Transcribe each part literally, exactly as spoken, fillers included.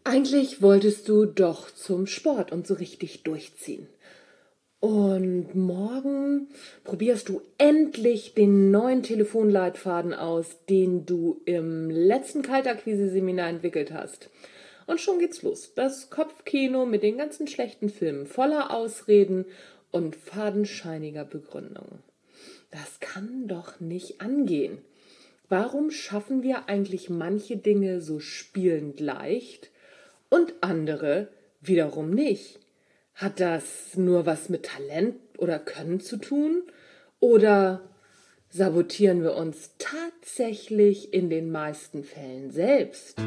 Eigentlich wolltest du doch zum Sport und so richtig durchziehen. Und morgen probierst du endlich den neuen Telefonleitfaden aus, den du im letzten Kaltakquise-Seminar entwickelt hast. Und schon geht's los. Das Kopfkino mit den ganzen schlechten Filmen, voller Ausreden und fadenscheiniger Begründung. Das kann doch nicht angehen. Warum schaffen wir eigentlich manche Dinge so spielend leicht und andere wiederum nicht? Hat das nur was mit Talent oder Können zu tun? Oder sabotieren wir uns tatsächlich in den meisten Fällen selbst?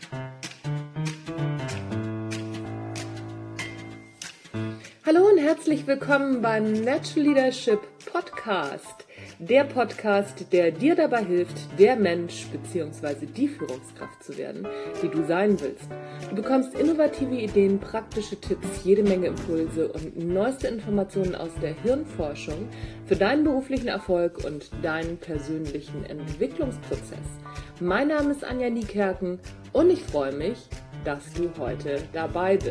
Hallo und herzlich willkommen beim Natural Leadership Podcast. Der Podcast, der dir dabei hilft, der Mensch bzw. die Führungskraft zu werden, die du sein willst. Du bekommst innovative Ideen, praktische Tipps, jede Menge Impulse und neueste Informationen aus der Hirnforschung für deinen beruflichen Erfolg und deinen persönlichen Entwicklungsprozess. Mein Name ist Anja Niekerken und ich freue mich, dass du heute dabei bist.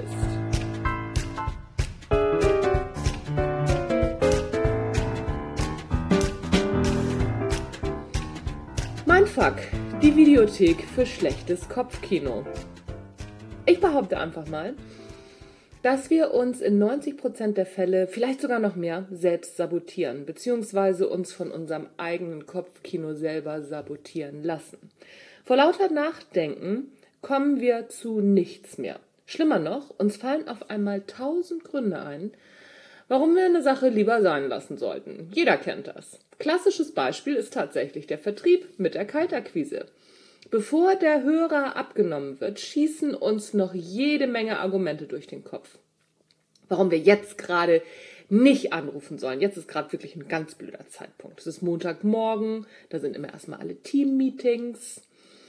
Mindfuck, die Videothek für schlechtes Kopfkino. Ich behaupte einfach mal, dass wir uns in neunzig Prozent der Fälle, vielleicht sogar noch mehr, selbst sabotieren, beziehungsweise uns von unserem eigenen Kopfkino selber sabotieren lassen. Vor lauter Nachdenken kommen wir zu nichts mehr. Schlimmer noch, uns fallen auf einmal tausend Gründe ein, warum wir eine Sache lieber sein lassen sollten. Jeder kennt das. Klassisches Beispiel ist tatsächlich der Vertrieb mit der Kaltakquise. Bevor der Hörer abgenommen wird, schießen uns noch jede Menge Argumente durch den Kopf. Warum wir jetzt gerade nicht anrufen sollen. Jetzt ist gerade wirklich ein ganz blöder Zeitpunkt. Es ist Montagmorgen, da sind immer erstmal alle Team-Meetings.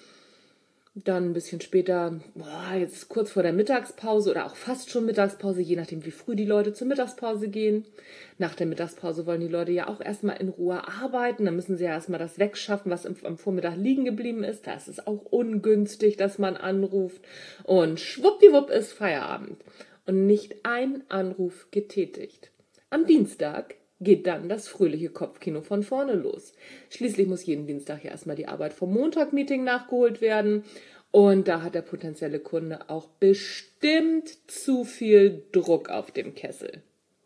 Dann ein bisschen später, boah, jetzt ist kurz vor der Mittagspause oder auch fast schon Mittagspause, je nachdem, wie früh die Leute zur Mittagspause gehen. Nach der Mittagspause wollen die Leute ja auch erstmal in Ruhe arbeiten. Dann müssen sie ja erstmal das wegschaffen, was am Vormittag liegen geblieben ist. Da ist es auch ungünstig, dass man anruft. Und schwuppdiwupp ist Feierabend. Und nicht ein Anruf getätigt. Am Dienstag geht dann das fröhliche Kopfkino von vorne los. Schließlich muss jeden Dienstag ja erstmal die Arbeit vom Montag-Meeting nachgeholt werden. Und da hat der potenzielle Kunde auch bestimmt zu viel Druck auf dem Kessel.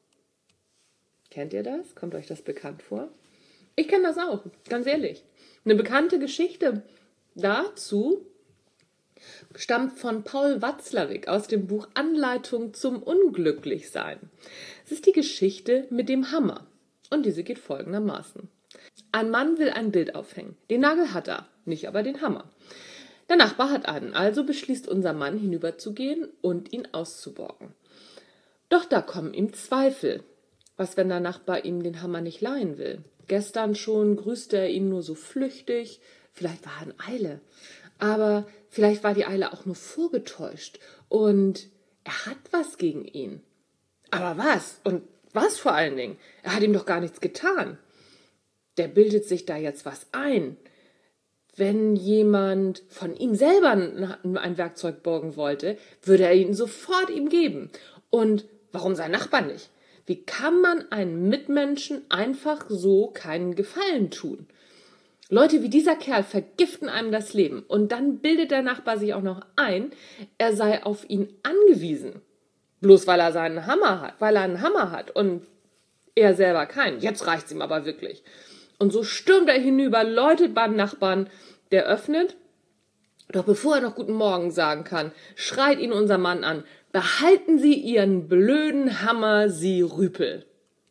Kennt ihr das? Kommt euch das bekannt vor? Ich kenne das auch, ganz ehrlich. Eine bekannte Geschichte dazu stammt von Paul Watzlawick aus dem Buch Anleitung zum Unglücklichsein. Es ist die Geschichte mit dem Hammer. Und diese geht folgendermaßen. Ein Mann will ein Bild aufhängen. Den Nagel hat er, nicht aber den Hammer. Der Nachbar hat einen, also beschließt unser Mann hinüberzugehen und ihn auszuborgen. Doch da kommen ihm Zweifel. Was, wenn der Nachbar ihm den Hammer nicht leihen will? Gestern schon grüßte er ihn nur so flüchtig. Vielleicht war er in Eile. Aber vielleicht war die Eile auch nur vorgetäuscht und er hat was gegen ihn. Aber was? Und was vor allen Dingen? Er hat ihm doch gar nichts getan. Der bildet sich da jetzt was ein. Wenn jemand von ihm selber ein Werkzeug borgen wollte, würde er ihn sofort ihm geben. Und warum sein Nachbar nicht? Wie kann man einem Mitmenschen einfach so keinen Gefallen tun? Leute wie dieser Kerl vergiften einem das Leben und dann bildet der Nachbar sich auch noch ein, er sei auf ihn angewiesen. Bloß weil er seinen Hammer hat, weil er einen Hammer hat und er selber keinen. Jetzt reicht's ihm aber wirklich. Und so stürmt er hinüber, läutet beim Nachbarn, der öffnet. Doch bevor er noch Guten Morgen sagen kann, schreit ihn unser Mann an, behalten Sie Ihren blöden Hammer, Sie Rüpel.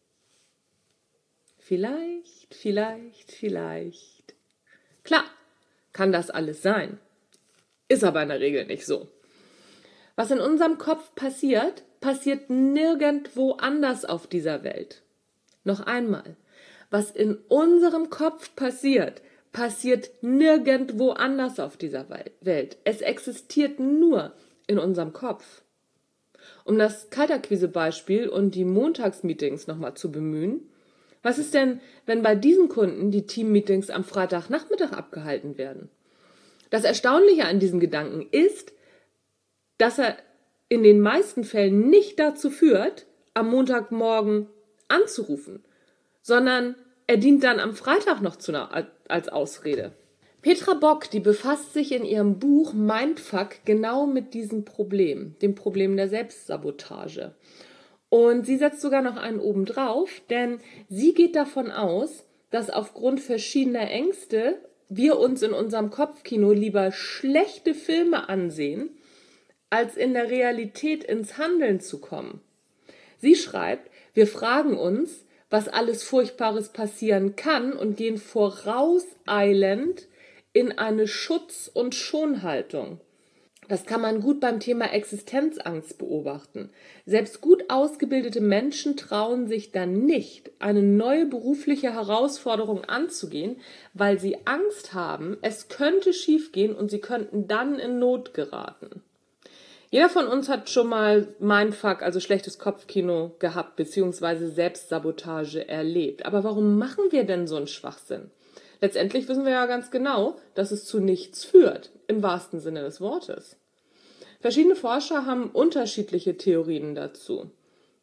Vielleicht, vielleicht, vielleicht. Klar, kann das alles sein. Ist aber in der Regel nicht so. Was in unserem Kopf passiert, passiert nirgendwo anders auf dieser Welt. Noch einmal. Was in unserem Kopf passiert, passiert nirgendwo anders auf dieser Welt. Es existiert nur in unserem Kopf. Um das Kaltakquise-Beispiel und die Montagsmeetings nochmal zu bemühen, was ist denn, wenn bei diesen Kunden die Teammeetings am Freitagnachmittag abgehalten werden? Das Erstaunliche an diesem Gedanken ist, dass er in den meisten Fällen nicht dazu führt, am Montagmorgen anzurufen, sondern er dient dann am Freitag noch zu einer, als Ausrede. Petra Bock, die befasst sich in ihrem Buch Mindfuck genau mit diesem Problem, dem Problem der Selbstsabotage. Und sie setzt sogar noch einen obendrauf, denn sie geht davon aus, dass aufgrund verschiedener Ängste wir uns in unserem Kopfkino lieber schlechte Filme ansehen, als in der Realität ins Handeln zu kommen. Sie schreibt, wir fragen uns, was alles Furchtbares passieren kann und gehen vorauseilend in eine Schutz- und Schonhaltung. Das kann man gut beim Thema Existenzangst beobachten. Selbst gut ausgebildete Menschen trauen sich dann nicht, eine neue berufliche Herausforderung anzugehen, weil sie Angst haben, es könnte schiefgehen und sie könnten dann in Not geraten. Jeder von uns hat schon mal Mindfuck, also schlechtes Kopfkino, gehabt bzw. Selbstsabotage erlebt. Aber warum machen wir denn so einen Schwachsinn? Letztendlich wissen wir ja ganz genau, dass es zu nichts führt, im wahrsten Sinne des Wortes. Verschiedene Forscher haben unterschiedliche Theorien dazu.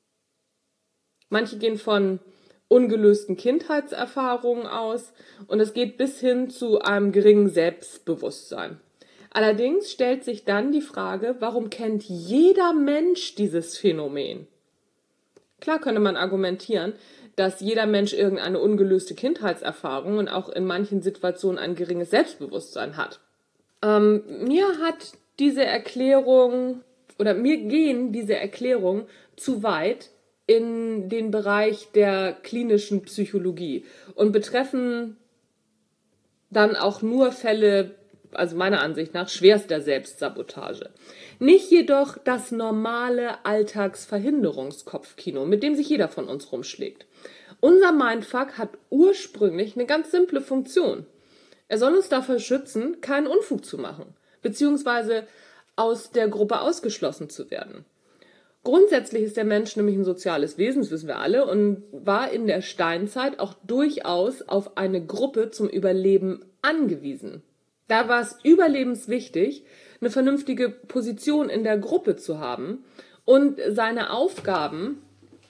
Manche gehen von ungelösten Kindheitserfahrungen aus und es geht bis hin zu einem geringen Selbstbewusstsein. Allerdings stellt sich dann die Frage, warum kennt jeder Mensch dieses Phänomen? Klar könnte man argumentieren, dass jeder Mensch irgendeine ungelöste Kindheitserfahrung und auch in manchen Situationen ein geringes Selbstbewusstsein hat. Ähm, mir hat diese Erklärung oder mir gehen diese Erklärungen zu weit in den Bereich der klinischen Psychologie und betreffen dann auch nur Fälle, also meiner Ansicht nach, schwerster Selbstsabotage. Nicht jedoch das normale Alltagsverhinderungskopfkino, mit dem sich jeder von uns rumschlägt. Unser Mindfuck hat ursprünglich eine ganz simple Funktion. Er soll uns davor schützen, keinen Unfug zu machen, beziehungsweise aus der Gruppe ausgeschlossen zu werden. Grundsätzlich ist der Mensch nämlich ein soziales Wesen, das wissen wir alle, und war in der Steinzeit auch durchaus auf eine Gruppe zum Überleben angewiesen. Da war es überlebenswichtig, eine vernünftige Position in der Gruppe zu haben und seine Aufgaben,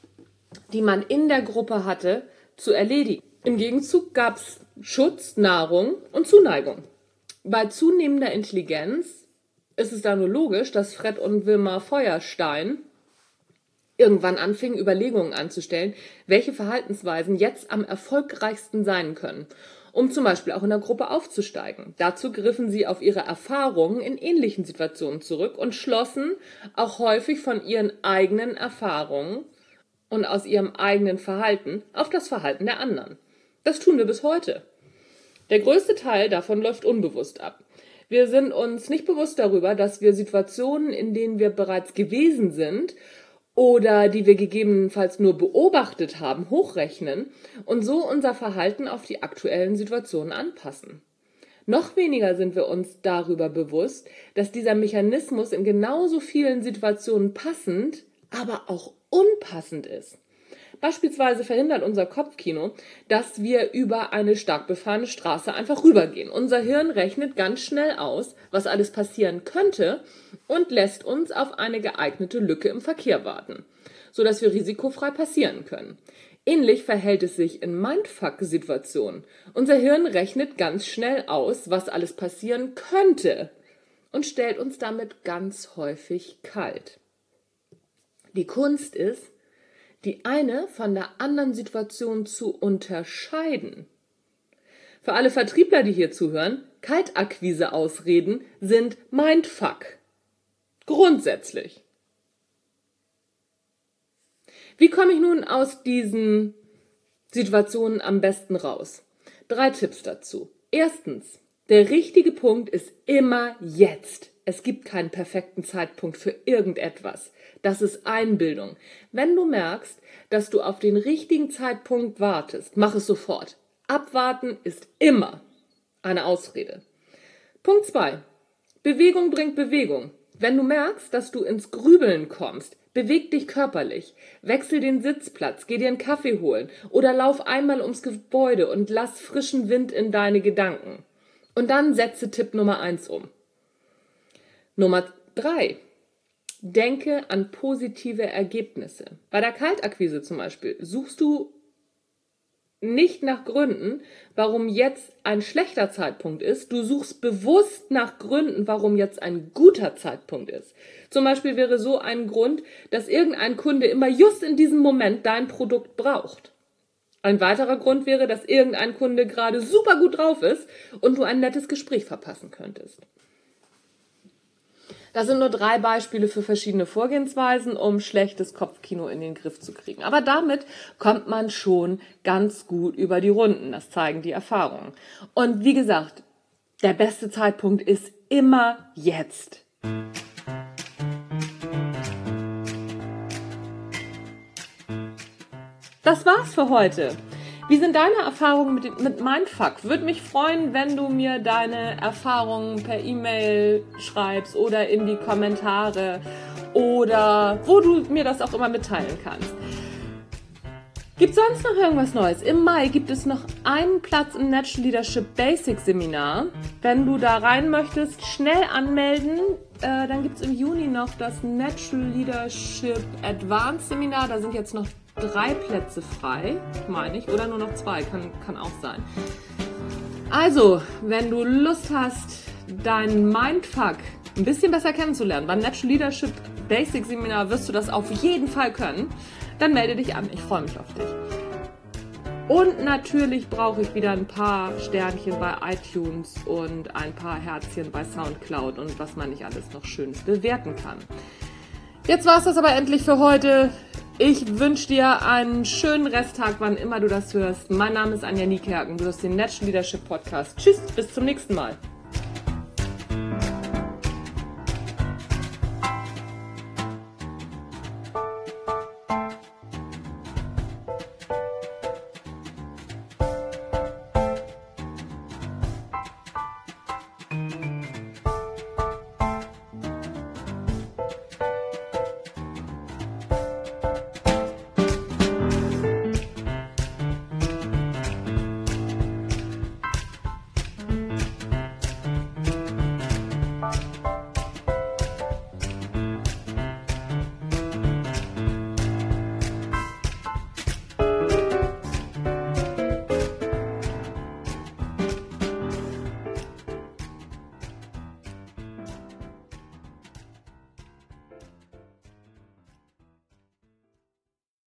die man in der Gruppe hatte, zu erledigen. Im Gegenzug gab es Schutz, Nahrung und Zuneigung. Bei zunehmender Intelligenz ist es da nur logisch, dass Fred und Wilma Feuerstein irgendwann anfingen, Überlegungen anzustellen, welche Verhaltensweisen jetzt am erfolgreichsten sein können, um zum Beispiel auch in der Gruppe aufzusteigen. Dazu griffen sie auf ihre Erfahrungen in ähnlichen Situationen zurück und schlossen auch häufig von ihren eigenen Erfahrungen und aus ihrem eigenen Verhalten auf das Verhalten der anderen. Das tun wir bis heute. Der größte Teil davon läuft unbewusst ab. Wir sind uns nicht bewusst darüber, dass wir Situationen, in denen wir bereits gewesen sind oder die wir gegebenenfalls nur beobachtet haben, hochrechnen und so unser Verhalten auf die aktuellen Situationen anpassen. Noch weniger sind wir uns darüber bewusst, dass dieser Mechanismus in genauso vielen Situationen passend, aber auch unpassend ist. Beispielsweise verhindert unser Kopfkino, dass wir über eine stark befahrene Straße einfach rübergehen. Unser Hirn rechnet ganz schnell aus, was alles passieren könnte und lässt uns auf eine geeignete Lücke im Verkehr warten, sodass wir risikofrei passieren können. Ähnlich verhält es sich in Mindfuck-Situationen. Unser Hirn rechnet ganz schnell aus, was alles passieren könnte und stellt uns damit ganz häufig kalt. Die Kunst ist, die eine von der anderen Situation zu unterscheiden. Für alle Vertriebler, die hier zuhören, Kaltakquise-Ausreden sind Mindfuck. Grundsätzlich. Wie komme ich nun aus diesen Situationen am besten raus? Drei Tipps dazu. Erstens, der richtige Punkt ist immer jetzt. Es gibt keinen perfekten Zeitpunkt für irgendetwas. Das ist Einbildung. Wenn du merkst, dass du auf den richtigen Zeitpunkt wartest, mach es sofort. Abwarten ist immer eine Ausrede. Punkt zwei. Bewegung bringt Bewegung. Wenn du merkst, dass du ins Grübeln kommst, beweg dich körperlich. Wechsel den Sitzplatz, geh dir einen Kaffee holen oder lauf einmal ums Gebäude und lass frischen Wind in deine Gedanken. Und dann setze Tipp Nummer eins um. Nummer drei. Denke an positive Ergebnisse. Bei der Kaltakquise zum Beispiel suchst du nicht nach Gründen, warum jetzt ein schlechter Zeitpunkt ist. Du suchst bewusst nach Gründen, warum jetzt ein guter Zeitpunkt ist. Zum Beispiel wäre so ein Grund, dass irgendein Kunde immer just in diesem Moment dein Produkt braucht. Ein weiterer Grund wäre, dass irgendein Kunde gerade super gut drauf ist und du ein nettes Gespräch verpassen könntest. Das sind nur drei Beispiele für verschiedene Vorgehensweisen, um schlechtes Kopfkino in den Griff zu kriegen. Aber damit kommt man schon ganz gut über die Runden. Das zeigen die Erfahrungen. Und wie gesagt, der beste Zeitpunkt ist immer jetzt. Das war's für heute. Wie sind deine Erfahrungen mit, mit Mindfuck? Würde mich freuen, wenn du mir deine Erfahrungen per E-Mail schreibst oder in die Kommentare oder wo du mir das auch immer mitteilen kannst. Gibt es sonst noch irgendwas Neues? Im Mai gibt es noch einen Platz im Natural Leadership Basic Seminar. Wenn du da rein möchtest, schnell anmelden. Äh, dann gibt es im Juni noch das Natural Leadership Advanced Seminar. Da sind jetzt noch drei Plätze frei, meine ich, oder nur noch zwei, kann, kann auch sein. Also, wenn du Lust hast, deinen Mindfuck ein bisschen besser kennenzulernen, beim Natural Leadership Basic Seminar wirst du das auf jeden Fall können, dann melde dich an, ich freue mich auf dich. Und natürlich brauche ich wieder ein paar Sternchen bei iTunes und ein paar Herzchen bei Soundcloud und was man nicht alles noch Schönes bewerten kann. Jetzt war es das aber endlich für heute. Ich wünsche dir einen schönen Resttag, wann immer du das hörst. Mein Name ist Anja Niekerken, du hörst den Natural Leadership Podcast. Tschüss, bis zum nächsten Mal.